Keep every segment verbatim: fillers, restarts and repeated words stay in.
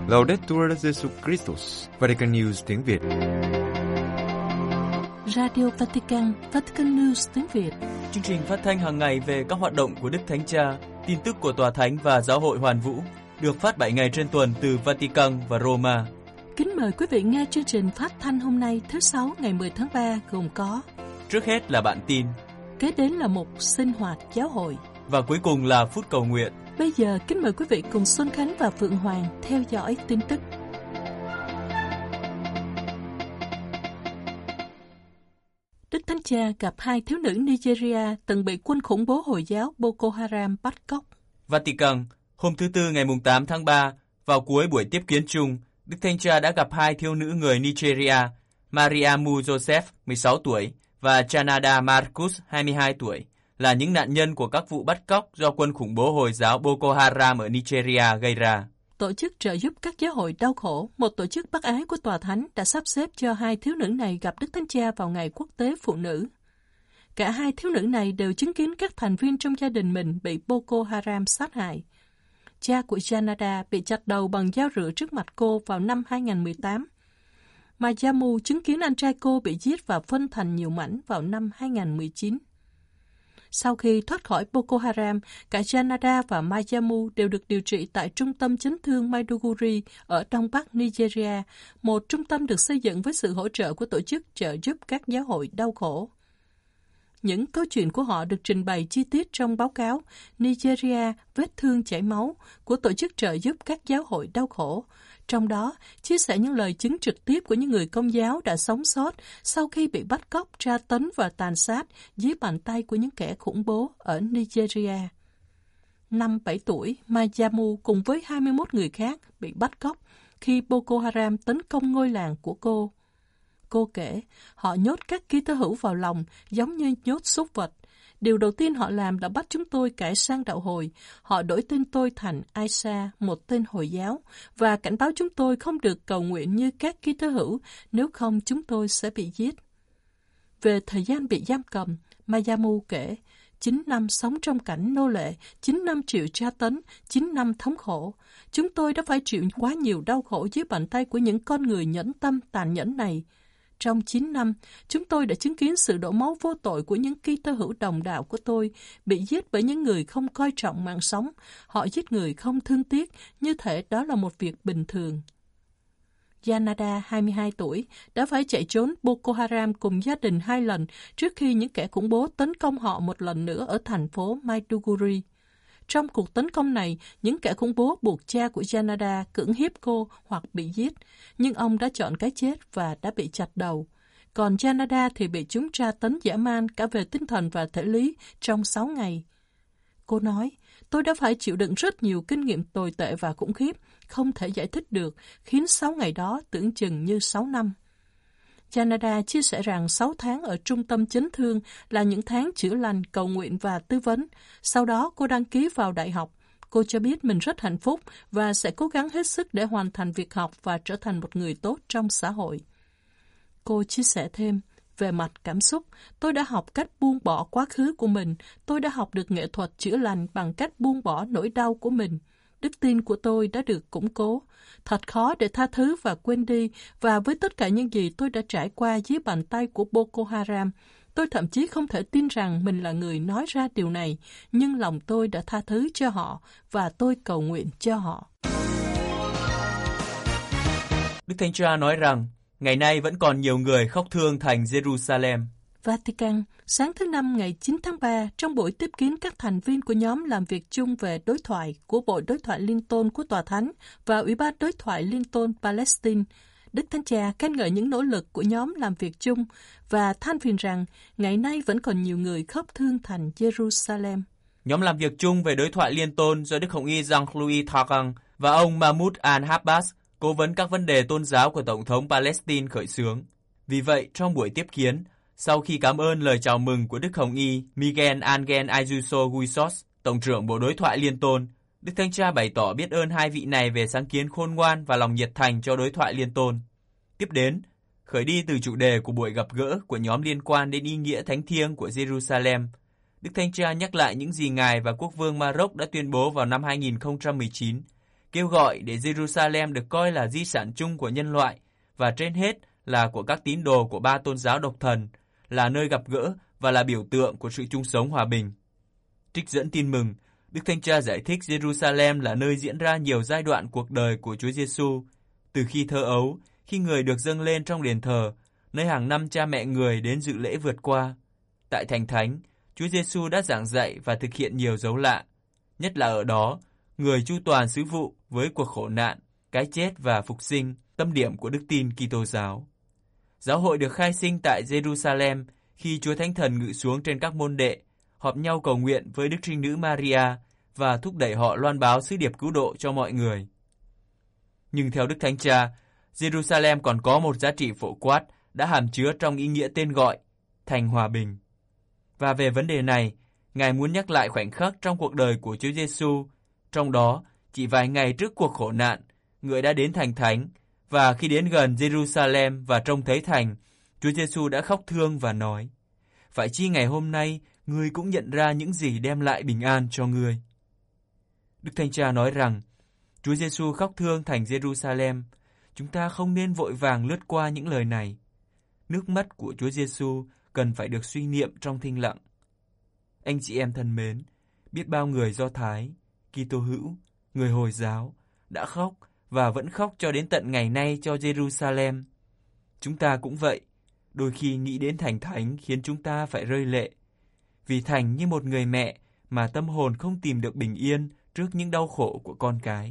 Laudetur Jesus Christus, Vatican News tiếng Việt. Radio Vatican, Vatican News tiếng Việt. Chương trình phát thanh hàng ngày về các hoạt động của Đức Thánh Cha, tin tức của Tòa Thánh và Giáo hội Hoàn Vũ, được phát bảy ngày trên tuần từ Vatican và Roma. Kính mời quý vị nghe chương trình phát thanh hôm nay thứ Sáu ngày mười tháng ba gồm có: trước hết là bản tin, kế đến là một sinh hoạt giáo hội và cuối cùng là phút cầu nguyện. Bây giờ kính mời quý vị cùng Xuân Khánh và Phượng Hoàng theo dõi tin tức. Đức Thánh Cha gặp hai thiếu nữ Nigeria từng bị quân khủng bố Hồi giáo Boko Haram bắt cóc. Vatican, hôm thứ Tư ngày tám tháng ba, vào cuối buổi tiếp kiến chung, Đức Thánh Cha đã gặp hai thiếu nữ người Nigeria, Mariamu Joseph, mười sáu tuổi, và Chanada Marcus, hai mươi hai tuổi, là những nạn nhân của các vụ bắt cóc do quân khủng bố Hồi giáo Boko Haram ở Nigeria gây ra. Tổ chức trợ giúp các giáo hội đau khổ, một tổ chức bác ái của Tòa Thánh, đã sắp xếp cho hai thiếu nữ này gặp Đức Thánh Cha vào Ngày Quốc tế Phụ nữ. Cả hai thiếu nữ này đều chứng kiến các thành viên trong gia đình mình bị Boko Haram sát hại. Cha của Janada bị chặt đầu bằng dao rửa trước mặt cô vào năm hai không một tám. Majamu chứng kiến anh trai cô bị giết và phân thành nhiều mảnh vào năm hai không một chín. Sau khi thoát khỏi Boko Haram, cả Janada và Majamu đều được điều trị tại Trung tâm Chấn thương Maiduguri ở Đông Bắc Nigeria, một trung tâm được xây dựng với sự hỗ trợ của tổ chức trợ giúp các giáo hội đau khổ. Những câu chuyện của họ được trình bày chi tiết trong báo cáo Nigeria vết thương chảy máu của tổ chức trợ giúp các giáo hội đau khổ, trong đó chia sẻ những lời chứng trực tiếp của những người Công giáo đã sống sót sau khi bị bắt cóc, tra tấn và tàn sát dưới bàn tay của những kẻ khủng bố ở Nigeria. Năm bảy tuổi, Majamu cùng với hai mươi mốt người khác bị bắt cóc khi Boko Haram tấn công ngôi làng của cô. Cô kể, họ nhốt các Kitô hữu vào lòng giống như nhốt súc vật. Điều đầu tiên họ làm là bắt chúng tôi cải sang đạo Hồi. Họ đổi tên tôi thành Aisha, một tên Hồi giáo, và cảnh báo chúng tôi không được cầu nguyện như các Kitô hữu, nếu không chúng tôi sẽ bị giết. Về thời gian bị giam cầm, Majamu kể, chín năm sống trong cảnh nô lệ, chín năm chịu tra tấn, chín năm thống khổ. Chúng tôi đã phải chịu quá nhiều đau khổ dưới bàn tay của những con người nhẫn tâm tàn nhẫn này. Trong chín năm, chúng tôi đã chứng kiến sự đổ máu vô tội của những Kitô hữu đồng đạo của tôi, bị giết bởi những người không coi trọng mạng sống. Họ giết người không thương tiếc, như thể đó là một việc bình thường. Janada, hai mươi hai tuổi, đã phải chạy trốn Boko Haram cùng gia đình hai lần trước khi những kẻ khủng bố tấn công họ một lần nữa ở thành phố Maiduguri. Trong cuộc tấn công này, những kẻ khủng bố buộc cha của Janada cưỡng hiếp cô hoặc bị giết, nhưng ông đã chọn cái chết và đã bị chặt đầu. Còn Janada thì bị chúng tra tấn dã man cả về tinh thần và thể lý trong sáu ngày. Cô nói, tôi đã phải chịu đựng rất nhiều kinh nghiệm tồi tệ và khủng khiếp, không thể giải thích được, khiến sáu ngày đó tưởng chừng như sáu năm. Janada chia sẻ rằng sáu tháng ở trung tâm chấn thương là những tháng chữa lành, cầu nguyện và tư vấn. Sau đó cô đăng ký vào đại học. Cô cho biết mình rất hạnh phúc và sẽ cố gắng hết sức để hoàn thành việc học và trở thành một người tốt trong xã hội. Cô chia sẻ thêm, về mặt cảm xúc, tôi đã học cách buông bỏ quá khứ của mình. Tôi đã học được nghệ thuật chữa lành bằng cách buông bỏ nỗi đau của mình. Đức tin của tôi đã được củng cố. Thật khó để tha thứ và quên đi, và với tất cả những gì tôi đã trải qua dưới bàn tay của Boko Haram, tôi thậm chí không thể tin rằng mình là người nói ra điều này, nhưng lòng tôi đã tha thứ cho họ, và tôi cầu nguyện cho họ. Đức Thánh Cha nói rằng, ngày nay vẫn còn nhiều người khóc thương thành Jerusalem. Vatican, sáng thứ Năm ngày chín tháng ba, trong buổi tiếp kiến các thành viên của nhóm làm việc chung về đối thoại của Bộ Đối thoại Liên tôn của Tòa Thánh và Ủy ban Đối thoại Liên tôn Palestine, Đức Thánh Cha khen ngợi những nỗ lực của nhóm làm việc chung và than phiền rằng ngày nay vẫn còn nhiều người khóc thương thành Jerusalem. Nhóm làm việc chung về đối thoại liên tôn do Đức Hồng Y Jean-Louis Thagang và ông Mahmoud al-Abbas, cố vấn các vấn đề tôn giáo của Tổng thống Palestine khởi xướng. Vì vậy, trong buổi tiếp kiến, sau khi cảm ơn lời chào mừng của Đức Hồng Y Miguel Angel Ayuso Guisos, Tổng trưởng Bộ Đối thoại Liên tôn, Đức Thánh Cha bày tỏ biết ơn hai vị này về sáng kiến khôn ngoan và lòng nhiệt thành cho đối thoại liên tôn. Tiếp đến, khởi đi từ chủ đề của buổi gặp gỡ của nhóm liên quan đến ý nghĩa thánh thiêng của Jerusalem, Đức Thánh Cha nhắc lại những gì Ngài và Quốc vương Maroc đã tuyên bố vào năm hai không một chín kêu gọi để Jerusalem được coi là di sản chung của nhân loại và trên hết là của các tín đồ của ba tôn giáo độc thần, là nơi gặp gỡ và là biểu tượng của sự chung sống hòa bình. Trích dẫn Tin Mừng, Đức Thánh Cha giải thích Jerusalem là nơi diễn ra nhiều giai đoạn cuộc đời của Chúa Giêsu, từ khi thơ ấu, khi người được dâng lên trong đền thờ, nơi hàng năm cha mẹ người đến dự lễ vượt qua. Tại Thành Thánh, Chúa Giêsu đã giảng dạy và thực hiện nhiều dấu lạ, nhất là ở đó, người chu toàn sứ vụ với cuộc khổ nạn, cái chết và phục sinh, tâm điểm của đức tin Kitô giáo. Giáo hội được khai sinh tại Jerusalem khi Chúa Thánh Thần ngự xuống trên các môn đệ, họp nhau cầu nguyện với Đức Trinh Nữ Maria và thúc đẩy họ loan báo sứ điệp cứu độ cho mọi người. Nhưng theo Đức Thánh Cha, Jerusalem còn có một giá trị phổ quát đã hàm chứa trong ý nghĩa tên gọi, thành hòa bình. Và về vấn đề này, Ngài muốn nhắc lại khoảnh khắc trong cuộc đời của Chúa Giêsu, trong đó chỉ vài ngày trước cuộc khổ nạn, Người đã đến thành thánh, và khi đến gần Jerusalem và trông thấy thành, Chúa Giêsu đã khóc thương và nói: "Phải chi ngày hôm nay ngươi cũng nhận ra những gì đem lại bình an cho ngươi?" Đức Thánh Cha nói rằng, Chúa Giêsu khóc thương thành Jerusalem, chúng ta không nên vội vàng lướt qua những lời này. Nước mắt của Chúa Giêsu cần phải được suy niệm trong thinh lặng. Anh chị em thân mến, biết bao người Do Thái, Kitô hữu, người Hồi giáo đã khóc và vẫn khóc cho đến tận ngày nay cho Jerusalem. Chúng ta cũng vậy, đôi khi nghĩ đến thành thánh khiến chúng ta phải rơi lệ, vì thành như một người mẹ mà tâm hồn không tìm được bình yên trước những đau khổ của con cái.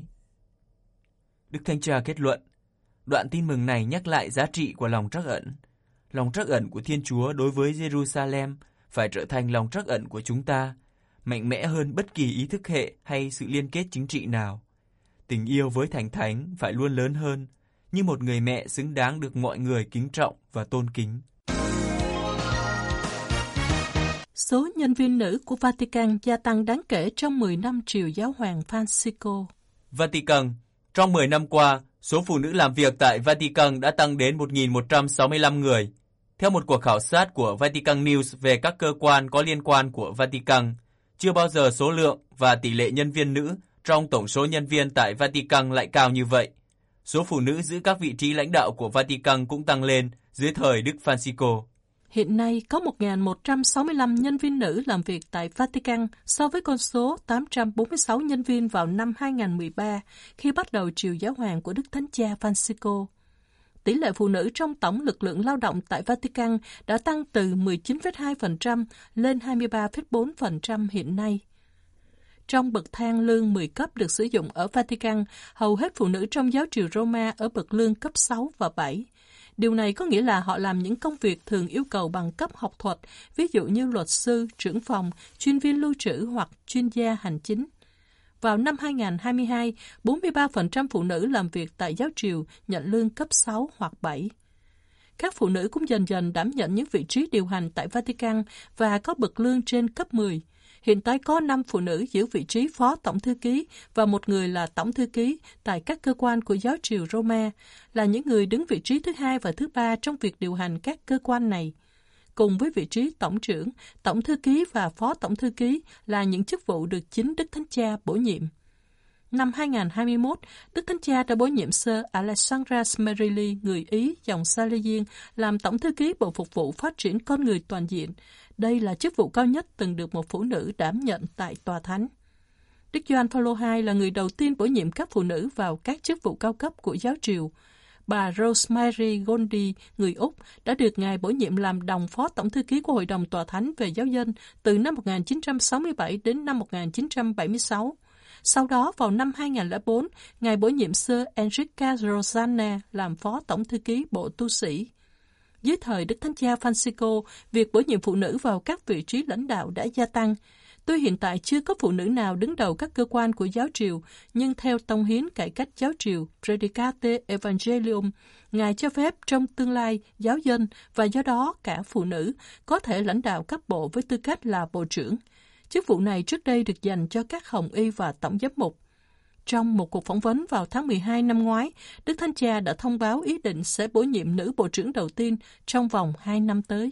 Đức Thánh Cha kết luận, đoạn tin mừng này nhắc lại giá trị của lòng trắc ẩn. Lòng trắc ẩn của Thiên Chúa đối với Jerusalem phải trở thành lòng trắc ẩn của chúng ta, mạnh mẽ hơn bất kỳ ý thức hệ hay sự liên kết chính trị nào. Tình yêu với thành thánh phải luôn lớn hơn, như một người mẹ xứng đáng được mọi người kính trọng và tôn kính. Số nhân viên nữ của Vatican gia tăng đáng kể trong mười năm triều giáo hoàng Francisco. Vatican, trong mười năm qua, số phụ nữ làm việc tại Vatican đã tăng đến một nghìn một trăm sáu mươi lăm người. Theo một cuộc khảo sát của Vatican News về các cơ quan có liên quan của Vatican, chưa bao giờ số lượng và tỷ lệ nhân viên nữ trong tổng số nhân viên tại Vatican lại cao như vậy. Số phụ nữ giữ các vị trí lãnh đạo của Vatican cũng tăng lên dưới thời Đức Francisco. Hiện nay có một nghìn một trăm sáu mươi lăm nhân viên nữ làm việc tại Vatican so với con số tám trăm bốn mươi sáu nhân viên vào năm hai nghìn không trăm mười ba khi bắt đầu triều giáo hoàng của Đức Thánh Cha Francisco. Tỷ lệ phụ nữ trong tổng lực lượng lao động tại Vatican đã tăng từ mười chín phẩy hai phần trăm lên hai mươi ba phẩy bốn phần trăm hiện nay. Trong bậc thang lương mười cấp được sử dụng ở Vatican, hầu hết phụ nữ trong giáo triều Roma ở bậc lương cấp sáu và bảy. Điều này có nghĩa là họ làm những công việc thường yêu cầu bằng cấp học thuật, ví dụ như luật sư, trưởng phòng, chuyên viên lưu trữ hoặc chuyên gia hành chính. Vào năm hai nghìn không trăm hai mươi hai, bốn mươi ba phần trăm phụ nữ làm việc tại giáo triều nhận lương cấp sáu hoặc bảy. Các phụ nữ cũng dần dần đảm nhận những vị trí điều hành tại Vatican và có bậc lương trên cấp mười. Hiện tại có năm phụ nữ giữ vị trí phó tổng thư ký và một người là tổng thư ký tại các cơ quan của giáo triều Roma, là những người đứng vị trí thứ hai và thứ ba trong việc điều hành các cơ quan này. Cùng với vị trí tổng trưởng, tổng thư ký và phó tổng thư ký là những chức vụ được chính Đức Thánh Cha bổ nhiệm. Năm hai nghìn không trăm hai mươi mốt, Đức Thánh Cha đã bổ nhiệm Sir Alessandra Smerili, người Ý, dòng Salesian, làm tổng thư ký Bộ Phục vụ Phát triển Con Người Toàn diện. Đây là chức vụ cao nhất từng được một phụ nữ đảm nhận tại Tòa Thánh. Đức Gioan Phaolô đệ nhị là người đầu tiên bổ nhiệm các phụ nữ vào các chức vụ cao cấp của giáo triều. Bà Rosemary Gondi, người Úc, đã được Ngài bổ nhiệm làm đồng phó tổng thư ký của Hội đồng Tòa Thánh về giáo dân từ năm một nghìn chín trăm sáu mươi bảy đến năm một nghìn chín trăm bảy mươi sáu. Sau đó, vào năm hai nghìn không trăm lẻ bốn, Ngài bổ nhiệm Sir Enrica Rosanna làm phó tổng thư ký Bộ Tu sĩ. Dưới thời Đức Thánh Cha Francisco, việc bổ nhiệm phụ nữ vào các vị trí lãnh đạo đã gia tăng. Tuy hiện tại chưa có phụ nữ nào đứng đầu các cơ quan của giáo triều, nhưng theo tông hiến cải cách giáo triều Predicate Evangelium, Ngài cho phép trong tương lai giáo dân và do đó cả phụ nữ có thể lãnh đạo các bộ với tư cách là bộ trưởng. Chức vụ này trước đây được dành cho các hồng y và tổng giám mục. Trong một cuộc phỏng vấn vào tháng mười hai năm ngoái, Đức Thánh Cha đã thông báo ý định sẽ bổ nhiệm nữ bộ trưởng đầu tiên trong vòng hai năm tới.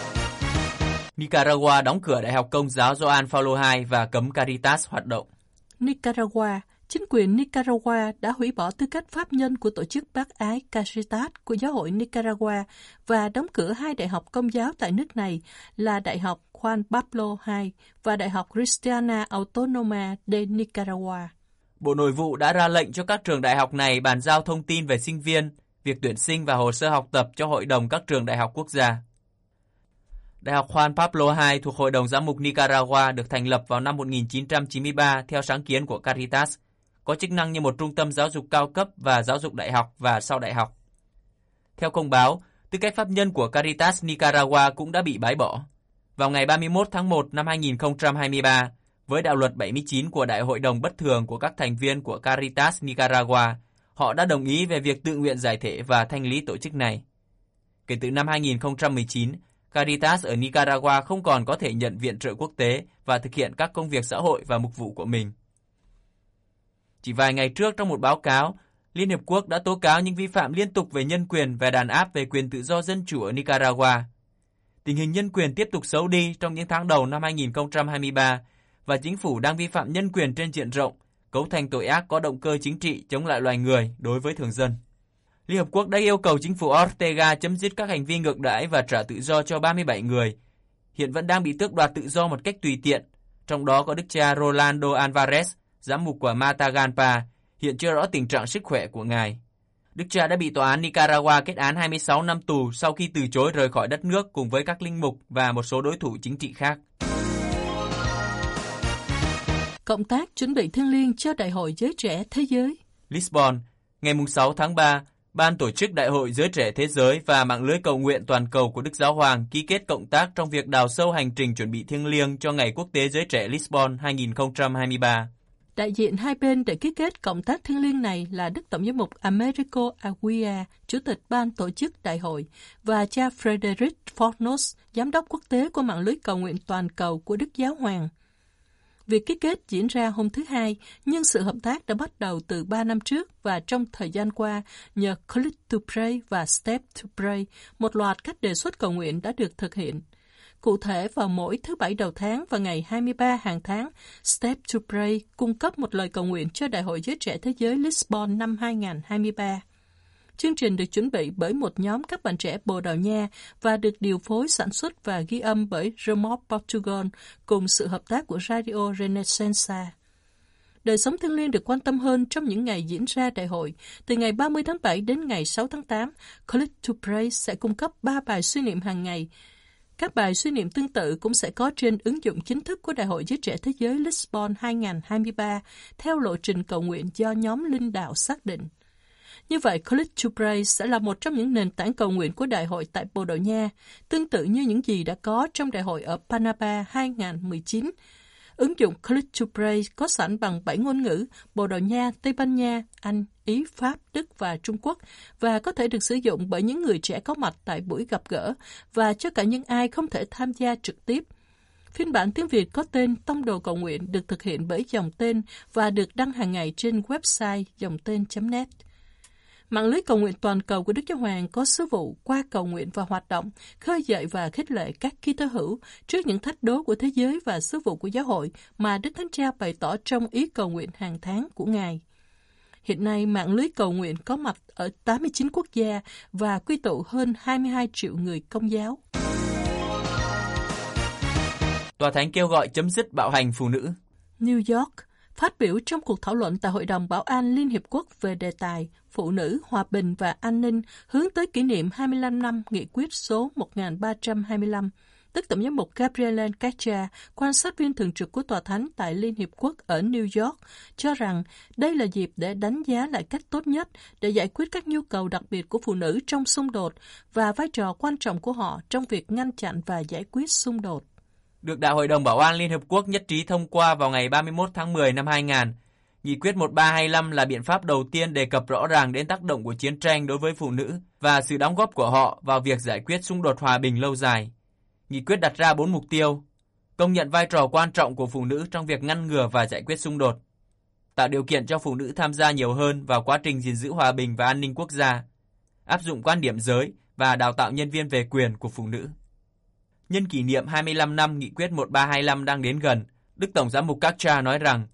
Nicaragua đóng cửa Đại học Công giáo Gioan Phaolô đệ nhị và cấm Caritas hoạt động. Nicaragua, chính quyền Nicaragua đã hủy bỏ tư cách pháp nhân của tổ chức bác ái Caritas của Giáo hội Nicaragua và đóng cửa hai đại học công giáo tại nước này là Đại học Juan Pablo đệ nhị và Đại học Cristiana Autónoma de Nicaragua. Bộ Nội vụ đã ra lệnh cho các trường đại học này bàn giao thông tin về sinh viên, việc tuyển sinh và hồ sơ học tập cho Hội đồng các trường đại học quốc gia. Đại học Juan Pablo đệ nhị thuộc Hội đồng Giám mục Nicaragua được thành lập vào năm một nghìn chín trăm chín mươi ba theo sáng kiến của Caritas, có chức năng như một trung tâm giáo dục cao cấp và giáo dục đại học và sau đại học. Theo công báo, tư cách pháp nhân của Caritas Nicaragua cũng đã bị bãi bỏ. Vào ngày ba mươi mốt tháng một năm hai nghìn không trăm hai mươi ba, với đạo luật bảy mươi chín của Đại hội đồng bất thường của các thành viên của Caritas Nicaragua, họ đã đồng ý về việc tự nguyện giải thể và thanh lý tổ chức này. Kể từ năm hai nghìn không trăm mười chín, Caritas ở Nicaragua không còn có thể nhận viện trợ quốc tế và thực hiện các công việc xã hội và mục vụ của mình. Chỉ vài ngày trước, trong một báo cáo, Liên Hiệp Quốc đã tố cáo những vi phạm liên tục về nhân quyền và đàn áp về quyền tự do dân chủ ở Nicaragua. Tình hình nhân quyền tiếp tục xấu đi trong những tháng đầu năm hai nghìn không trăm hai mươi ba và chính phủ đang vi phạm nhân quyền trên diện rộng, cấu thành tội ác có động cơ chính trị chống lại loài người đối với thường dân. Liên Hợp Quốc đã yêu cầu chính phủ Ortega chấm dứt các hành vi ngược đãi và trả tự do cho ba mươi bảy người, hiện vẫn đang bị tước đoạt tự do một cách tùy tiện, trong đó có đức cha Rolando Alvarez, giám mục của Matagalpa, hiện chưa rõ tình trạng sức khỏe của ngài. Đức cha đã bị tòa án Nicaragua kết án hai mươi sáu năm tù sau khi từ chối rời khỏi đất nước cùng với các linh mục và một số đối thủ chính trị khác. Cộng tác chuẩn bị thiêng liêng cho Đại hội Giới Trẻ Thế Giới. Lisbon, ngày sáu tháng ba, Ban tổ chức Đại hội Giới Trẻ Thế Giới và mạng lưới cầu nguyện toàn cầu của Đức Giáo Hoàng ký kết cộng tác trong việc đào sâu hành trình chuẩn bị thiêng liêng cho Ngày Quốc tế Giới Trẻ Lisbon hai nghìn không trăm hai mươi ba. Đại diện hai bên để ký kết cộng tác thiêng liêng này là Đức Tổng giám mục Americo Aguirre, Chủ tịch Ban tổ chức Đại hội, và cha Frederic Fornos, Giám đốc quốc tế của mạng lưới cầu nguyện toàn cầu của Đức Giáo Hoàng. Việc ký kết diễn ra hôm thứ Hai, nhưng sự hợp tác đã bắt đầu từ ba năm trước và trong thời gian qua, nhờ Click to Pray và Step to Pray, một loạt các đề xuất cầu nguyện đã được thực hiện. Cụ thể, vào mỗi thứ Bảy đầu tháng và ngày hai mươi ba hàng tháng, Step to Pray cung cấp một lời cầu nguyện cho Đại hội Giới Trẻ Thế Giới Lisbon năm hai nghìn không trăm hai mươi ba. Chương trình được chuẩn bị bởi một nhóm các bạn trẻ Bồ Đào Nha và được điều phối sản xuất và ghi âm bởi Remote Portugal cùng sự hợp tác của Radio Renascença. Đời sống thiêng liêng được quan tâm hơn trong những ngày diễn ra đại hội. Từ ngày ba mươi tháng bảy đến ngày sáu tháng tám, Click to Pray sẽ cung cấp ba bài suy niệm hàng ngày. Các bài suy niệm tương tự cũng sẽ có trên ứng dụng chính thức của Đại hội Giới Trẻ Thế Giới Lisbon hai nghìn không trăm hai mươi ba theo lộ trình cầu nguyện do nhóm linh đạo xác định. Như vậy, Click to Pray sẽ là một trong những nền tảng cầu nguyện của đại hội tại Bồ Đào Nha, tương tự như những gì đã có trong đại hội ở Panama hai nghìn không trăm mười chín. Ứng dụng Click to Pray có sẵn bằng bảy ngôn ngữ Bồ Đào Nha, Tây Ban Nha, Anh, Ý, Pháp, Đức và Trung Quốc và có thể được sử dụng bởi những người trẻ có mặt tại buổi gặp gỡ và cho cả những ai không thể tham gia trực tiếp. Phiên bản tiếng Việt có tên Tông đồ cầu nguyện được thực hiện bởi dòng tên và được đăng hàng ngày trên website dòng tên chấm net. Mạng lưới cầu nguyện toàn cầu của Đức Giáo Hoàng có sứ vụ qua cầu nguyện và hoạt động, khơi dậy và khích lệ các Kitô hữu trước những thách đố của thế giới và sứ vụ của giáo hội mà Đức Thánh Cha bày tỏ trong ý cầu nguyện hàng tháng của Ngài. Hiện nay, mạng lưới cầu nguyện có mặt ở tám mươi chín quốc gia và quy tụ hơn hai mươi hai triệu người Công giáo. Tòa Thánh kêu gọi chấm dứt bạo hành phụ nữ. New York, phát biểu trong cuộc thảo luận tại Hội đồng Bảo an Liên Hiệp Quốc về đề tài Phụ nữ, Hòa bình và An ninh hướng tới kỷ niệm hai mươi lăm năm nghị quyết số một nghìn ba trăm hai mươi lăm, Đức Tổng giám mục Gabriel Cacha, quan sát viên thường trực của Tòa Thánh tại Liên Hiệp Quốc ở New York, cho rằng đây là dịp để đánh giá lại cách tốt nhất để giải quyết các nhu cầu đặc biệt của phụ nữ trong xung đột và vai trò quan trọng của họ trong việc ngăn chặn và giải quyết xung đột. Được Đại hội đồng Bảo an Liên Hợp Quốc nhất trí thông qua vào ngày ba mươi mốt tháng mười năm hai nghìn, Nghị quyết một nghìn ba trăm hai mươi lăm là biện pháp đầu tiên đề cập rõ ràng đến tác động của chiến tranh đối với phụ nữ và sự đóng góp của họ vào việc giải quyết xung đột hòa bình lâu dài. Nghị quyết đặt ra bốn mục tiêu: công nhận vai trò quan trọng của phụ nữ trong việc ngăn ngừa và giải quyết xung đột, tạo điều kiện cho phụ nữ tham gia nhiều hơn vào quá trình gìn giữ hòa bình và an ninh quốc gia, áp dụng quan điểm giới và đào tạo nhân viên về quyền của phụ nữ. Nhân kỷ niệm hai mươi lăm năm Nghị quyết một nghìn ba trăm hai mươi lăm đang đến gần, Đức Tổng giám mục Cacha nói rằng,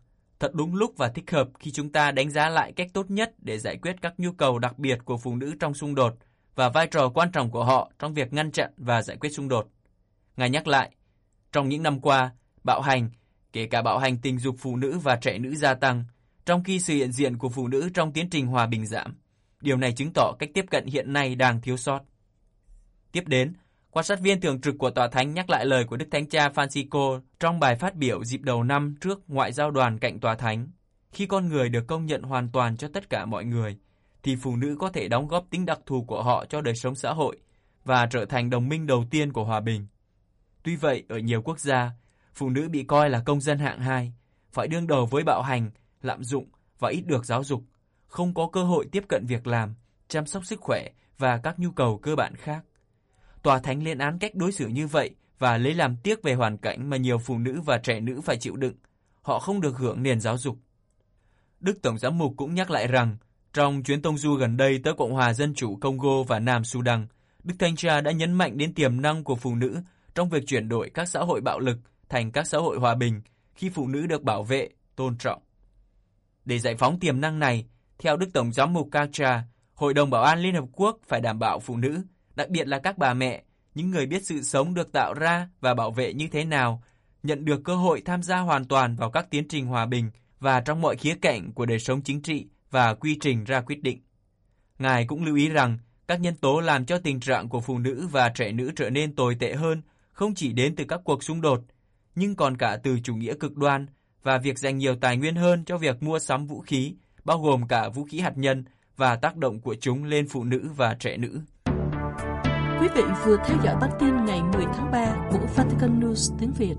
thật đúng lúc và thích hợp khi chúng ta đánh giá lại cách tốt nhất để giải quyết các nhu cầu đặc biệt của phụ nữ trong xung đột và vai trò quan trọng của họ trong việc ngăn chặn và giải quyết xung đột. Ngài nhắc lại, trong những năm qua, bạo hành, kể cả bạo hành tình dục phụ nữ và trẻ nữ gia tăng, trong khi sự hiện diện của phụ nữ trong tiến trình hòa bình giảm. Điều này chứng tỏ cách tiếp cận hiện nay đang thiếu sót. Tiếp đến, quan sát viên thường trực của Tòa Thánh nhắc lại lời của Đức Thánh Cha Francisco trong bài phát biểu dịp đầu năm trước Ngoại giao đoàn cạnh Tòa Thánh. Khi con người được công nhận hoàn toàn cho tất cả mọi người, thì phụ nữ có thể đóng góp tính đặc thù của họ cho đời sống xã hội và trở thành đồng minh đầu tiên của hòa bình. Tuy vậy, ở nhiều quốc gia, phụ nữ bị coi là công dân hạng hai, phải đương đầu với bạo hành, lạm dụng và ít được giáo dục, không có cơ hội tiếp cận việc làm, chăm sóc sức khỏe và các nhu cầu cơ bản khác. Tòa Thánh lên án cách đối xử như vậy và lấy làm tiếc về hoàn cảnh mà nhiều phụ nữ và trẻ nữ phải chịu đựng. Họ không được hưởng nền giáo dục. Đức Tổng giám mục cũng nhắc lại rằng, trong chuyến tông du gần đây tới Cộng hòa Dân chủ Congo và Nam Sudan, Đức Thánh Cha đã nhấn mạnh đến tiềm năng của phụ nữ trong việc chuyển đổi các xã hội bạo lực thành các xã hội hòa bình khi phụ nữ được bảo vệ, tôn trọng. Để giải phóng tiềm năng này, theo Đức Tổng giám mục Kacha, Hội đồng Bảo an Liên Hợp Quốc phải đảm bảo phụ nữ, đặc biệt là các bà mẹ, những người biết sự sống được tạo ra và bảo vệ như thế nào, nhận được cơ hội tham gia hoàn toàn vào các tiến trình hòa bình và trong mọi khía cạnh của đời sống chính trị và quy trình ra quyết định. Ngài cũng lưu ý rằng, các nhân tố làm cho tình trạng của phụ nữ và trẻ nữ trở nên tồi tệ hơn không chỉ đến từ các cuộc xung đột, nhưng còn cả từ chủ nghĩa cực đoan và việc dành nhiều tài nguyên hơn cho việc mua sắm vũ khí, bao gồm cả vũ khí hạt nhân và tác động của chúng lên phụ nữ và trẻ nữ. Quý vị vừa theo dõi bản tin ngày mười tháng ba của Vatican News tiếng Việt.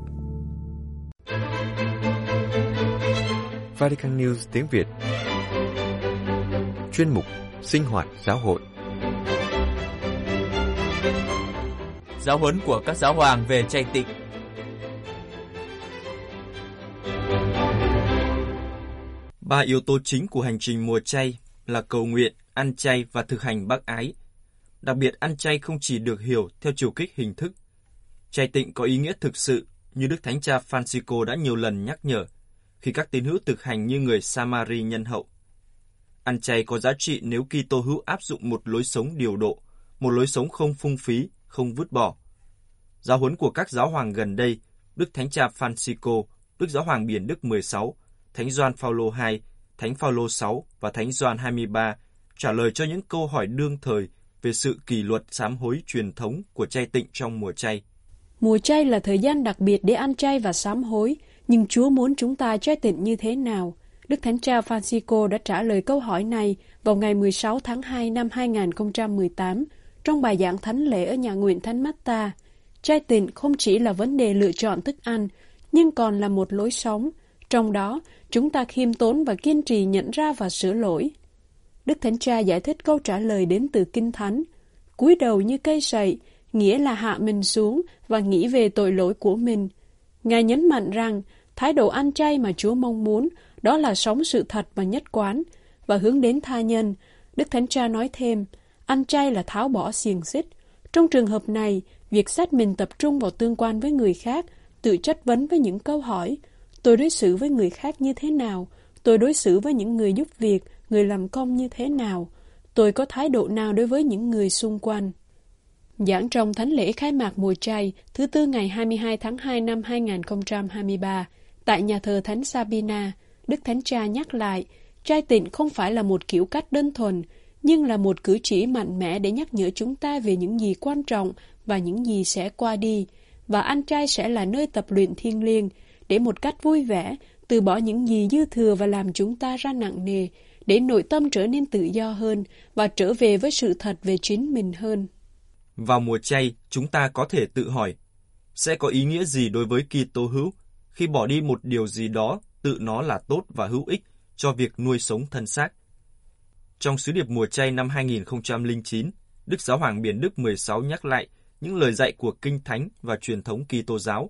Vatican News tiếng Việt. Chuyên mục Sinh hoạt giáo hội. Giáo huấn của các giáo hoàng về chay tịnh. Ba yếu tố chính của hành trình mùa chay là cầu nguyện, ăn chay và thực hành bác ái. Đặc biệt, ăn chay không chỉ được hiểu theo chiều kích hình thức. Chay tịnh có ý nghĩa thực sự, như Đức Thánh Cha Francisco đã nhiều lần nhắc nhở, khi các tín hữu thực hành như người Samari nhân hậu. Ăn chay có giá trị nếu Kitô hữu áp dụng một lối sống điều độ, một lối sống không phung phí, không vứt bỏ. Giáo huấn của các giáo hoàng gần đây, Đức Thánh Cha Francisco, Đức Giáo hoàng Biển Đức mười sáu, Thánh Gioan Phaolô đệ nhị, Thánh Phaolô đệ sáu và Thánh Gioan hai mươi ba trả lời cho những câu hỏi đương thời về sự kỷ luật sám hối truyền thống của chay tịnh trong mùa chay. Mùa chay là thời gian đặc biệt để ăn chay và sám hối, nhưng Chúa muốn chúng ta chay tịnh như thế nào? Đức Thánh Cha Francisco đã trả lời câu hỏi này vào ngày mười sáu tháng hai năm hai nghìn không trăm mười tám trong bài giảng thánh lễ ở nhà nguyện Thánh Mát-ta. Chay tịnh không chỉ là vấn đề lựa chọn thức ăn, nhưng còn là một lối sống. Trong đó, chúng ta khiêm tốn và kiên trì nhận ra và sửa lỗi. Đức Thánh Cha giải thích câu trả lời đến từ Kinh Thánh. Cúi đầu như cây sậy, nghĩa là hạ mình xuống và nghĩ về tội lỗi của mình. Ngài nhấn mạnh rằng, thái độ ăn chay mà Chúa mong muốn, đó là sống sự thật và nhất quán, và hướng đến tha nhân. Đức Thánh Cha nói thêm, ăn chay là tháo bỏ xiềng xích. Trong trường hợp này, việc xét mình tập trung vào tương quan với người khác, tự chất vấn với những câu hỏi, tôi đối xử với người khác như thế nào? Tôi đối xử với những người giúp việc, người làm công như thế nào? Tôi có thái độ nào đối với những người xung quanh? Giảng trong thánh lễ khai mạc mùa chay thứ tư ngày hai mươi hai tháng hai năm hai nghìn không trăm hai mươi ba tại nhà thờ Thánh Sabina, Đức Thánh Cha nhắc lại, chay tịnh không phải là một kiểu cách đơn thuần, nhưng là một cử chỉ mạnh mẽ để nhắc nhở chúng ta về những gì quan trọng và những gì sẽ qua đi, và ăn chay sẽ là nơi tập luyện thiêng liêng, để một cách vui vẻ, từ bỏ những gì dư thừa và làm chúng ta ra nặng nề, để nội tâm trở nên tự do hơn và trở về với sự thật về chính mình hơn. Vào mùa chay, chúng ta có thể tự hỏi, sẽ có ý nghĩa gì đối với Kitô hữu khi bỏ đi một điều gì đó tự nó là tốt và hữu ích cho việc nuôi sống thân xác? Trong sứ điệp mùa chay năm hai nghìn không trăm lẻ chín, Đức Giáo hoàng Biển Đức mười sáu nhắc lại những lời dạy của Kinh Thánh và truyền thống Kitô giáo.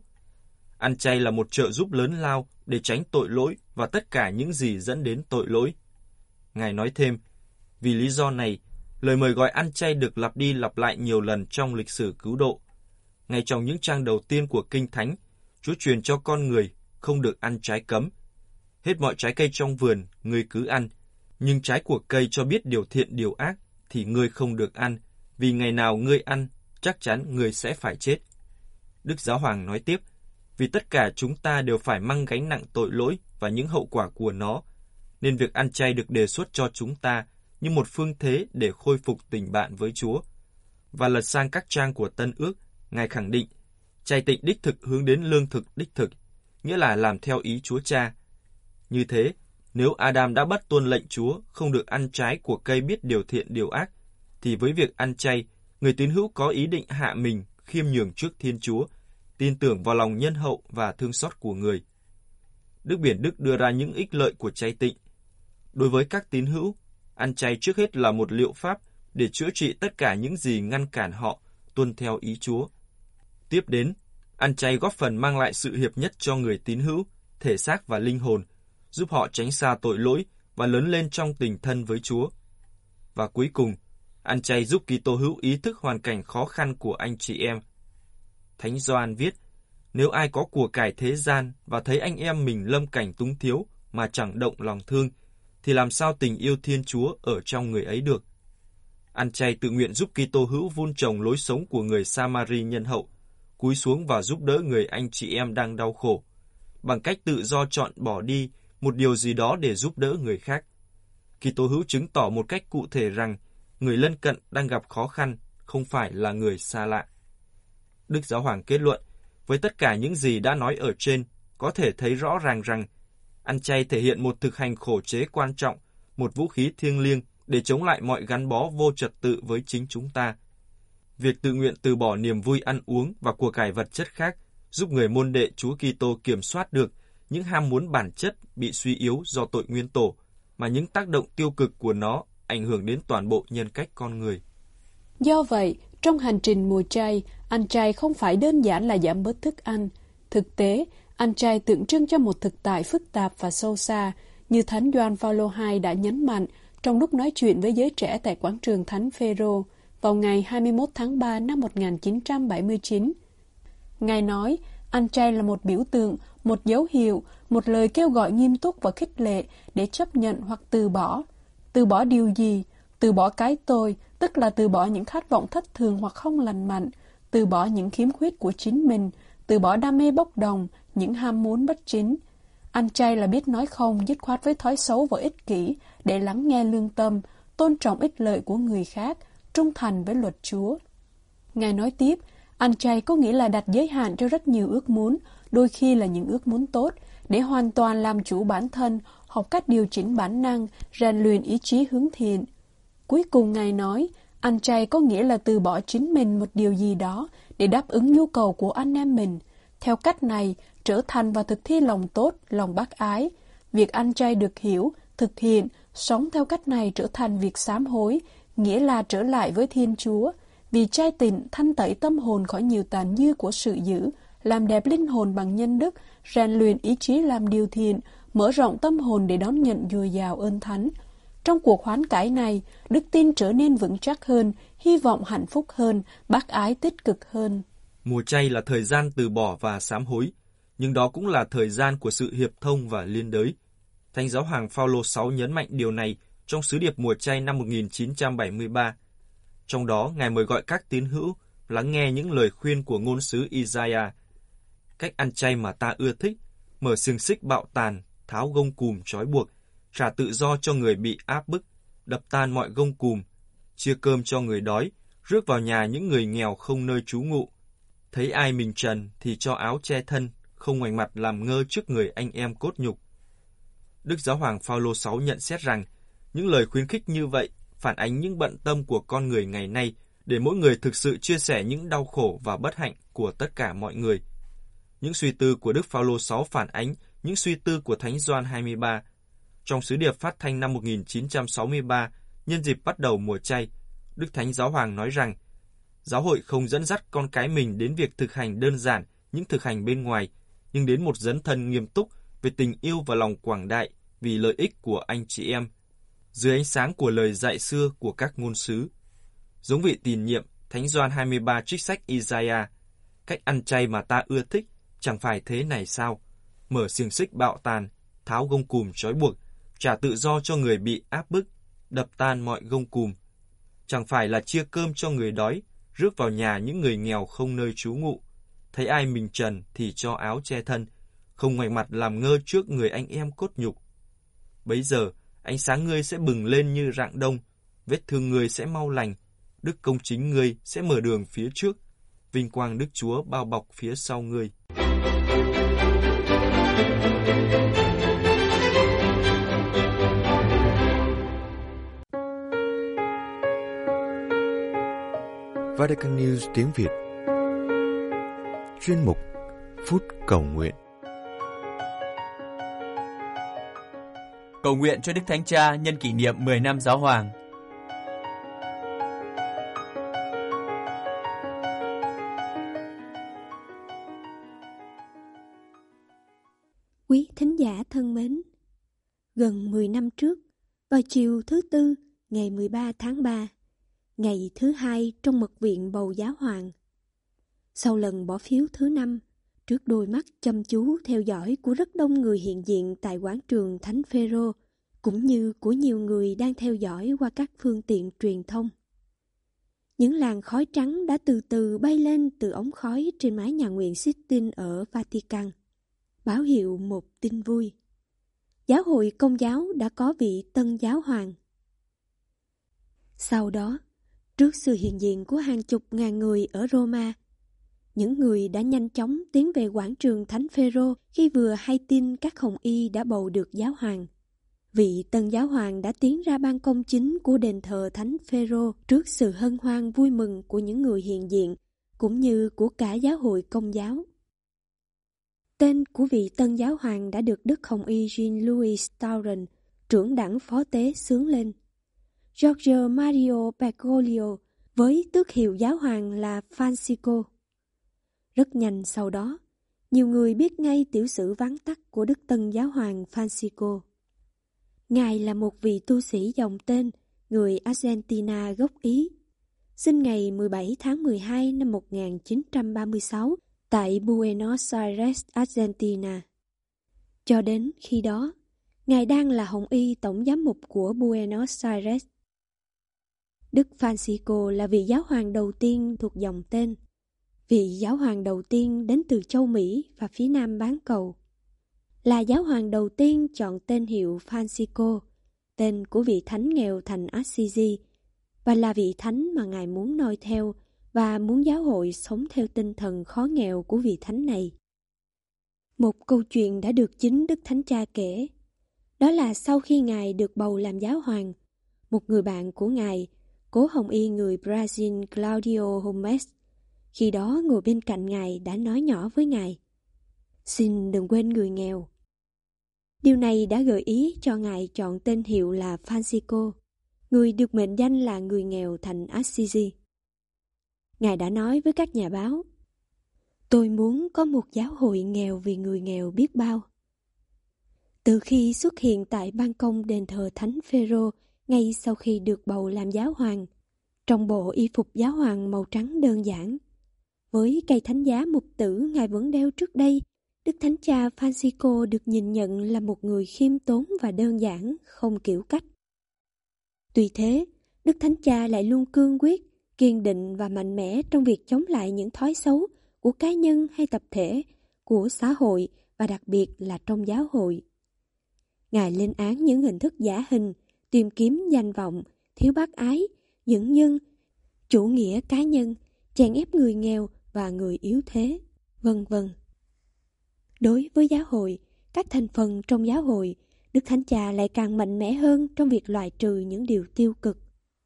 Ăn chay là một trợ giúp lớn lao để tránh tội lỗi và tất cả những gì dẫn đến tội lỗi. Ngài nói thêm, vì lý do này, lời mời gọi ăn chay được lặp đi lặp lại nhiều lần trong lịch sử cứu độ. Ngay trong những trang đầu tiên của Kinh Thánh, Chúa truyền cho con người không được ăn trái cấm. Hết mọi trái cây trong vườn, ngươi cứ ăn, nhưng trái của cây cho biết điều thiện điều ác, thì ngươi không được ăn, vì ngày nào ngươi ăn, chắc chắn ngươi sẽ phải chết. Đức Giáo Hoàng nói tiếp, vì tất cả chúng ta đều phải mang gánh nặng tội lỗi và những hậu quả của nó, nên việc ăn chay được đề xuất cho chúng ta như một phương thế để khôi phục tình bạn với Chúa. Và lật sang các trang của Tân Ước, Ngài khẳng định, chay tịnh đích thực hướng đến lương thực đích thực, nghĩa là làm theo ý Chúa Cha. Như thế, nếu Adam đã bắt tuân lệnh Chúa không được ăn trái của cây biết điều thiện điều ác, thì với việc ăn chay, người tín hữu có ý định hạ mình khiêm nhường trước Thiên Chúa, tin tưởng vào lòng nhân hậu và thương xót của người. Đức Biển Đức đưa ra những ích lợi của chay tịnh. Đối với các tín hữu, ăn chay trước hết là một liệu pháp để chữa trị tất cả những gì ngăn cản họ tuân theo ý Chúa. Tiếp đến, ăn chay góp phần mang lại sự hiệp nhất cho người tín hữu, thể xác và linh hồn, giúp họ tránh xa tội lỗi và lớn lên trong tình thân với Chúa. Và cuối cùng, ăn chay giúp Kitô hữu ý thức hoàn cảnh khó khăn của anh chị em. Thánh Gioan viết, nếu ai có của cải thế gian và thấy anh em mình lâm cảnh túng thiếu mà chẳng động lòng thương, thì làm sao tình yêu Thiên Chúa ở trong người ấy được? Ăn chay tự nguyện giúp Kitô hữu vun trồng lối sống của người Samari nhân hậu, cúi xuống và giúp đỡ người anh chị em đang đau khổ, bằng cách tự do chọn bỏ đi một điều gì đó để giúp đỡ người khác. Kitô hữu chứng tỏ một cách cụ thể rằng người lân cận đang gặp khó khăn không phải là người xa lạ. Đức Giáo Hoàng kết luận, với tất cả những gì đã nói ở trên, có thể thấy rõ ràng rằng ăn chay thể hiện một thực hành khổ chế quan trọng, một vũ khí thiêng liêng để chống lại mọi gắn bó vô trật tự với chính chúng ta. Việc tự nguyện từ bỏ niềm vui ăn uống và của cải vật chất khác giúp người môn đệ Chúa Kitô kiểm soát được những ham muốn bản chất bị suy yếu do tội nguyên tổ, mà những tác động tiêu cực của nó ảnh hưởng đến toàn bộ nhân cách con người. Do vậy, trong hành trình mùa chay, ăn chay không phải đơn giản là giảm bớt thức ăn. Thực tế, ăn chay tượng trưng cho một thực tại phức tạp và sâu xa, như Thánh Gioan Phaolô hai đã nhấn mạnh trong lúc nói chuyện với giới trẻ tại quảng trường Thánh Phêrô vào ngày hai mươi mốt tháng ba năm một nghìn chín trăm bảy mươi chín. Ngài nói, ăn chay là một biểu tượng, một dấu hiệu, một lời kêu gọi nghiêm túc và khích lệ để chấp nhận hoặc từ bỏ. Từ bỏ điều gì? Từ bỏ cái tôi, tức là từ bỏ những khát vọng thất thường hoặc không lành mạnh, từ bỏ những khiếm khuyết của chính mình, từ bỏ đam mê bốc đồng, những ham muốn bất chính. Ăn chay là biết nói không dứt khoát với thói xấu và ích kỷ, để lắng nghe lương tâm, tôn trọng ích lợi của người khác, trung thành với luật Chúa. Ngài nói tiếp, ăn chay có nghĩa là đặt giới hạn cho rất nhiều ước muốn, đôi khi là những ước muốn tốt, để hoàn toàn làm chủ bản thân, học cách điều chỉnh bản năng, rèn luyện ý chí hướng thiện. Cuối cùng Ngài nói, ăn chay có nghĩa là từ bỏ chính mình một điều gì đó để đáp ứng nhu cầu của anh em mình. Theo cách này, trở thành và thực thi lòng tốt, lòng bác ái. Việc ăn chay được hiểu, thực hiện, sống theo cách này trở thành việc sám hối, nghĩa là trở lại với Thiên Chúa. Vì chay tịnh thanh tẩy tâm hồn khỏi nhiều tàn dư của sự dữ, làm đẹp linh hồn bằng nhân đức, rèn luyện ý chí làm điều thiện, mở rộng tâm hồn để đón nhận dồi dào ơn thánh. Trong cuộc hoán cải này, đức tin trở nên vững chắc hơn, hy vọng hạnh phúc hơn, bác ái tích cực hơn. Mùa chay là thời gian từ bỏ và sám hối, nhưng đó cũng là thời gian của sự hiệp thông và liên đới. Thánh Giáo Hoàng Phaolô đệ ngũ nhấn mạnh điều này trong sứ điệp mùa chay năm một nghìn chín trăm bảy mươi ba. Trong đó, Ngài mời gọi các tín hữu lắng nghe những lời khuyên của ngôn sứ Isaiah. Cách ăn chay mà ta ưa thích, mở xiềng xích bạo tàn, tháo gông cùm trói buộc, trả tự do cho người bị áp bức, đập tan mọi gông cùm, chia cơm cho người đói, rước vào nhà những người nghèo không nơi trú ngụ. Thấy ai mình trần thì cho áo che thân, không ngoảnh mặt làm ngơ trước người anh em cốt nhục. Đức Giáo Hoàng Phaolô đệ ngũ nhận xét rằng, những lời khuyến khích như vậy phản ánh những bận tâm của con người ngày nay để mỗi người thực sự chia sẻ những đau khổ và bất hạnh của tất cả mọi người. Những suy tư của Đức Phaolô đệ ngũ phản ánh những suy tư của Thánh Gioan hai mươi ba. Trong sứ điệp phát thanh năm một nghìn chín trăm sáu mươi ba, nhân dịp bắt đầu mùa chay, Đức Thánh Giáo Hoàng nói rằng, giáo hội không dẫn dắt con cái mình đến việc thực hành đơn giản những thực hành bên ngoài, nhưng đến một dấn thân nghiêm túc về tình yêu và lòng quảng đại vì lợi ích của anh chị em, dưới ánh sáng của lời dạy xưa của các ngôn sứ. Giống vị tiền nhiệm, Thánh Gioan hai mươi ba trích sách Isaiah, cách ăn chay mà ta ưa thích, chẳng phải thế này sao? Mở xiềng xích bạo tàn, tháo gông cùm trói buộc, trả tự do cho người bị áp bức, đập tan mọi gông cùm. Chẳng phải là chia cơm cho người đói, rước vào nhà những người nghèo không nơi trú ngụ. Thấy ai mình trần thì cho áo che thân, không ngoảnh mặt làm ngơ trước người anh em cốt nhục. Bấy giờ, ánh sáng ngươi sẽ bừng lên như rạng đông, vết thương ngươi sẽ mau lành, đức công chính ngươi sẽ mở đường phía trước, vinh quang Đức Chúa bao bọc phía sau ngươi. Vatican News tiếng Việt. Chuyên mục Phút Cầu Nguyện. Cầu nguyện cho Đức Thánh Cha nhân kỷ niệm mười năm Giáo Hoàng. Quý thính giả thân mến, gần mười năm trước, vào chiều thứ Tư, ngày mười ba tháng ba, ngày thứ hai trong mật viện bầu Giáo Hoàng, sau lần bỏ phiếu thứ năm, trước đôi mắt chăm chú theo dõi của rất đông người hiện diện tại quảng trường Thánh Phêrô, cũng như của nhiều người đang theo dõi qua các phương tiện truyền thông. Những làn khói trắng đã từ từ bay lên từ ống khói trên mái nhà nguyện Sistine ở Vatican, báo hiệu một tin vui. Giáo hội Công giáo đã có vị tân giáo hoàng. Sau đó, trước sự hiện diện của hàng chục ngàn người ở Roma, những người đã nhanh chóng tiến về quảng trường Thánh Phêrô khi vừa hay tin các hồng y đã bầu được giáo hoàng. Vị tân giáo hoàng đã tiến ra ban công chính của đền thờ Thánh Phêrô trước sự hân hoan vui mừng của những người hiện diện, cũng như của cả giáo hội Công giáo. Tên của vị tân giáo hoàng đã được Đức Hồng y Jean-Louis Tauren, trưởng đảng phó tế xướng lên. Giorgio Mario Bergoglio với tước hiệu giáo hoàng là Francisco. Rất nhanh sau đó, nhiều người biết ngay tiểu sử vắn tắt của Đức Tân Giáo hoàng Francisco. Ngài là một vị tu sĩ dòng tên, người Argentina gốc Ý, sinh ngày mười bảy tháng mười hai năm một nghìn chín trăm ba mươi sáu tại Buenos Aires, Argentina. Cho đến khi đó, Ngài đang là hồng y tổng giám mục của Buenos Aires. Đức Francisco là vị giáo hoàng đầu tiên thuộc dòng tên, vị giáo hoàng đầu tiên đến từ châu Mỹ và phía nam bán cầu. Là giáo hoàng đầu tiên chọn tên hiệu Francisco, tên của vị thánh nghèo thành Assisi, và là vị thánh mà Ngài muốn noi theo và muốn giáo hội sống theo tinh thần khó nghèo của vị thánh này. Một câu chuyện đã được chính Đức Thánh Cha kể, đó là sau khi Ngài được bầu làm giáo hoàng, một người bạn của Ngài, cố hồng y người Brazil Claudio Holmes, khi đó ngồi bên cạnh Ngài đã nói nhỏ với Ngài: "Xin đừng quên người nghèo." Điều này đã gợi ý cho Ngài chọn tên hiệu là Francisco, người được mệnh danh là người nghèo thành Assisi. Ngài đã nói với các nhà báo: "Tôi muốn có một giáo hội nghèo vì người nghèo biết bao." Từ khi xuất hiện tại ban công đền thờ Thánh Phêrô ngay sau khi được bầu làm giáo hoàng, trong bộ y phục giáo hoàng màu trắng đơn giản, với cây thánh giá mục tử Ngài vẫn đeo trước đây, Đức Thánh Cha Francisco được nhìn nhận là một người khiêm tốn và đơn giản, không kiểu cách. Tuy thế, Đức Thánh Cha lại luôn cương quyết, kiên định và mạnh mẽ trong việc chống lại những thói xấu của cá nhân hay tập thể, của xã hội và đặc biệt là trong giáo hội. Ngài lên án những hình thức giả hình, tìm kiếm danh vọng, thiếu bác ái, dửng dưng, chủ nghĩa cá nhân, chèn ép người nghèo và người yếu thế, vân vân. Đối với giáo hội, các thành phần trong giáo hội, Đức Thánh Cha lại càng mạnh mẽ hơn trong việc loại trừ những điều tiêu cực.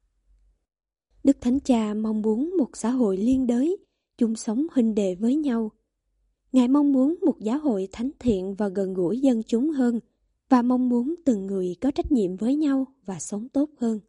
Đức Thánh Cha mong muốn một xã hội liên đới, chung sống huynh đệ với nhau. Ngài mong muốn một giáo hội thánh thiện và gần gũi dân chúng hơn, và mong muốn từng người có trách nhiệm với nhau và sống tốt hơn.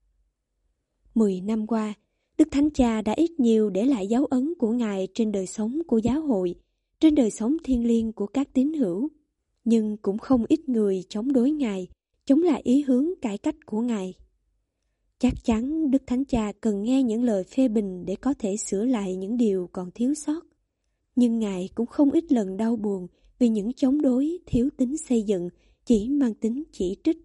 Mười năm qua, Đức Thánh Cha đã ít nhiều để lại dấu ấn của Ngài trên đời sống của giáo hội, trên đời sống thiêng liêng của các tín hữu, nhưng cũng không ít người chống đối Ngài, chống lại ý hướng cải cách của Ngài. Chắc chắn Đức Thánh Cha cần nghe những lời phê bình để có thể sửa lại những điều còn thiếu sót, nhưng Ngài cũng không ít lần đau buồn vì những chống đối thiếu tính xây dựng, chỉ mang tính chỉ trích.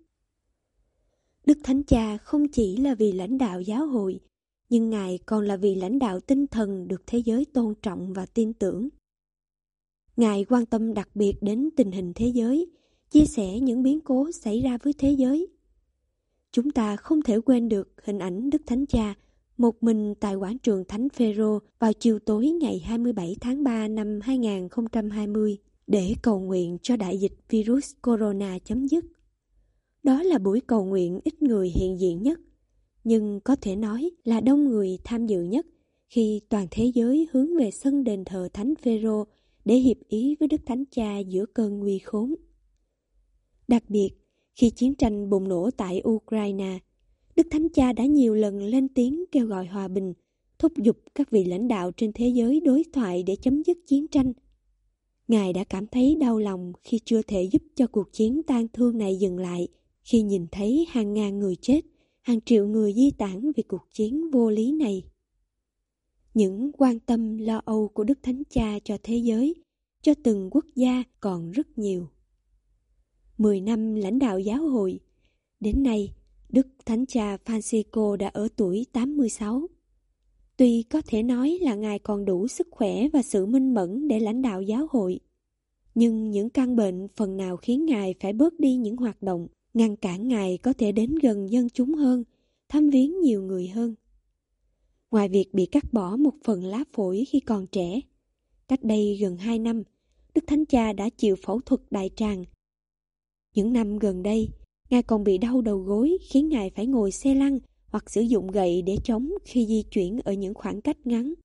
Đức Thánh Cha không chỉ là vị lãnh đạo giáo hội, nhưng Ngài còn là vị lãnh đạo tinh thần được thế giới tôn trọng và tin tưởng. Ngài quan tâm đặc biệt đến tình hình thế giới, chia sẻ những biến cố xảy ra với thế giới. Chúng ta không thể quên được hình ảnh Đức Thánh Cha một mình tại quảng trường Thánh Phêrô vào chiều tối ngày hai mươi bảy tháng ba năm hai nghìn không trăm hai mươi để cầu nguyện cho đại dịch virus corona chấm dứt. Đó là buổi cầu nguyện ít người hiện diện nhất, nhưng có thể nói là đông người tham dự nhất khi toàn thế giới hướng về sân đền thờ Thánh Phêrô để hiệp ý với Đức Thánh Cha giữa cơn nguy khốn. Đặc biệt, khi chiến tranh bùng nổ tại Ukraine, Đức Thánh Cha đã nhiều lần lên tiếng kêu gọi hòa bình, thúc giục các vị lãnh đạo trên thế giới đối thoại để chấm dứt chiến tranh. Ngài đã cảm thấy đau lòng khi chưa thể giúp cho cuộc chiến tang thương này dừng lại, khi nhìn thấy hàng ngàn người chết, hàng triệu người di tản vì cuộc chiến vô lý này. Những quan tâm lo âu của Đức Thánh Cha cho thế giới, cho từng quốc gia còn rất nhiều. Mười năm lãnh đạo giáo hội, đến nay Đức Thánh Cha Francisco đã ở tuổi tám mươi sáu. Tuy có thể nói là Ngài còn đủ sức khỏe và sự minh mẫn để lãnh đạo giáo hội, nhưng những căn bệnh phần nào khiến Ngài phải bớt đi những hoạt động, ngăn cản Ngài có thể đến gần dân chúng hơn, thăm viếng nhiều người hơn. Ngoài việc bị cắt bỏ một phần lá phổi khi còn trẻ, cách đây gần hai năm, Đức Thánh Cha đã chịu phẫu thuật đại tràng. Những năm gần đây, Ngài còn bị đau đầu gối khiến Ngài phải ngồi xe lăn hoặc sử dụng gậy để chống khi di chuyển ở những khoảng cách ngắn.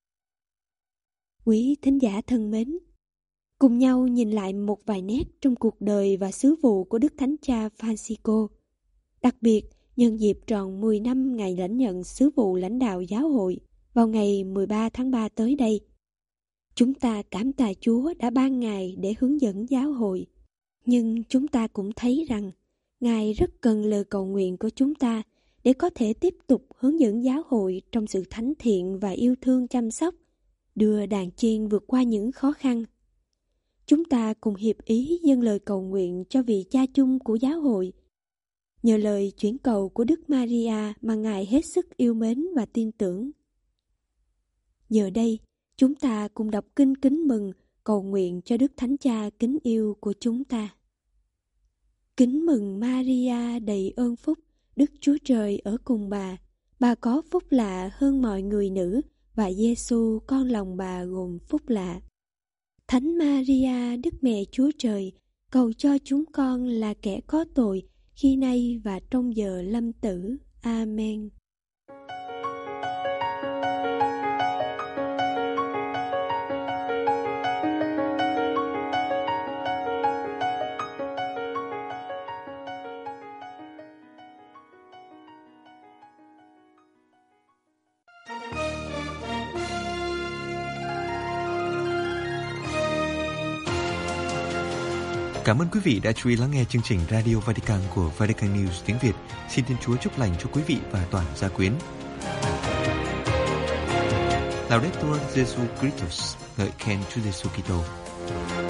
Quý thính giả thân mến, cùng nhau nhìn lại một vài nét trong cuộc đời và sứ vụ của Đức Thánh Cha Francisco. Đặc biệt, nhân dịp tròn mười năm ngày lãnh nhận sứ vụ lãnh đạo giáo hội vào ngày mười ba tháng ba tới đây, chúng ta cảm tạ Chúa đã ban Ngài để hướng dẫn giáo hội. Nhưng chúng ta cũng thấy rằng Ngài rất cần lời cầu nguyện của chúng ta để có thể tiếp tục hướng dẫn giáo hội trong sự thánh thiện và yêu thương chăm sóc, đưa đàn chiên vượt qua những khó khăn. Chúng ta cùng hiệp ý dâng lời cầu nguyện cho vị cha chung của giáo hội. Nhờ lời chuyển cầu của Đức Maria mà Ngài hết sức yêu mến và tin tưởng. Giờ đây, chúng ta cùng đọc kinh kính mừng cầu nguyện cho Đức Thánh Cha kính yêu của chúng ta. Kính mừng Maria đầy ơn phúc, Đức Chúa Trời ở cùng bà. Bà có phúc lạ hơn mọi người nữ, và Giêsu con lòng bà gồm phúc lạ. Thánh Maria, Đức Mẹ Chúa Trời, cầu cho chúng con là kẻ có tội, khi nay và trong giờ lâm tử. Amen. Cảm ơn quý vị đã chú ý lắng nghe chương trình Radio Vatican của Vatican News tiếng Việt. Xin Thiên Chúa chúc lành cho quý vị và toàn gia quyến. Laudetur Jesu Christus, ngợi khen Chúa Giêsu Kitô.